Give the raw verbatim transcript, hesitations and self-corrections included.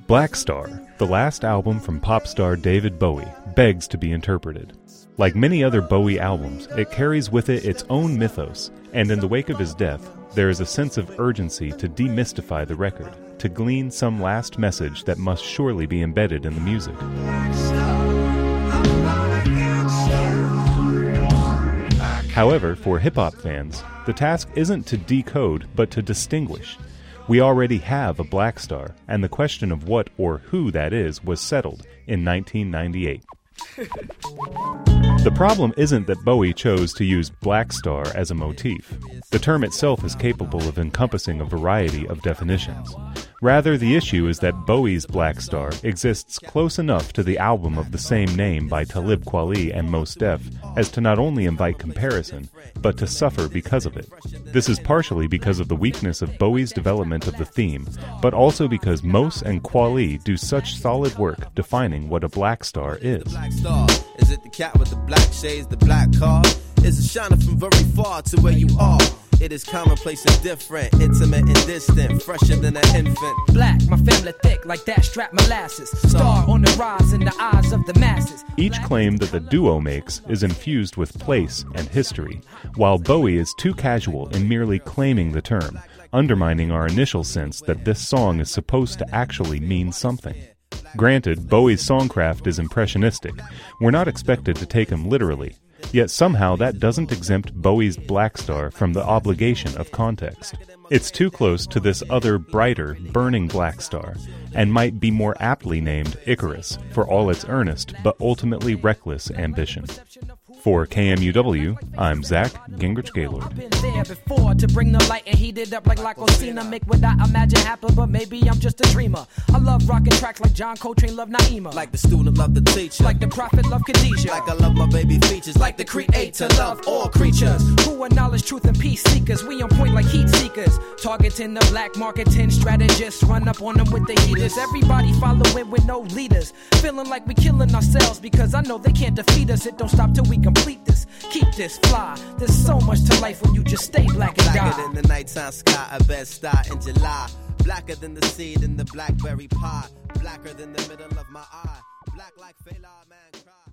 Black Star, the last album from pop star David Bowie, begs to be interpreted. Like many other Bowie albums, it carries with it its own mythos, and in the wake of his death, there is a sense of urgency to demystify the record, to glean some last message that must surely be embedded in the music. However, for hip-hop fans, the task isn't to decode, but to distinguish. We already have a Black Star, and the question of what or who that is was settled in nineteen ninety-eight. The problem isn't that Bowie chose to use Black Star as a motif. The term itself is capable of encompassing a variety of definitions. Rather, the issue is that Bowie's Black Star exists close enough to the album of the same name by Talib Kweli and Mos Def as to not only invite comparison, but to suffer because of it. This is partially because of the weakness of Bowie's development of the theme, but also because Mos and Kweli do such solid work defining what a Black Star is. Black Star, is it the cat with the black shades, the black car? Is it shining from very far to where you are? It is commonplace and different, intimate and distant, fresher than an infant. Black, my family thick like that strap molasses. Star on the rise in the eyes of the masses. Each claim that the duo makes is infused with place and history, while Bowie is too casual in merely claiming the term, undermining our initial sense that this song is supposed to actually mean something. Granted, Bowie's songcraft is impressionistic. We're not expected to take him literally. Yet somehow that doesn't exempt Bowie's Black Star from the obligation of context. It's too close to this other, brighter, burning Black Star, and might be more aptly named Icarus for all its earnest but ultimately reckless ambition. For K M U W, I'm Zach Gingrich Gaylord. I've been there before to bring the light and heat it up like Lacosina. Make what I imagine happen, but maybe I'm just a dreamer. I love rocking tracks like John Coltrane loved Naima. Like the student loved the teacher. Like the prophet loved Khadijah. Like I love my baby features. Like the creator love all creatures. Who are knowledge, truth, and peace seekers. We on point like heat seekers. Targeting the black marketing strategists. Run up on them with the heaters. Everybody following with no leaders. Feeling like we killing ourselves because I know they can't defeat us. It don't stop till we complete this. Keep this fly. There's so much to life when you just stay black and die. Blacker than the nighttime sky, a bed star in July. Blacker than the seed in the blackberry pie. Blacker than the middle of my eye. Black like Fela, man cry.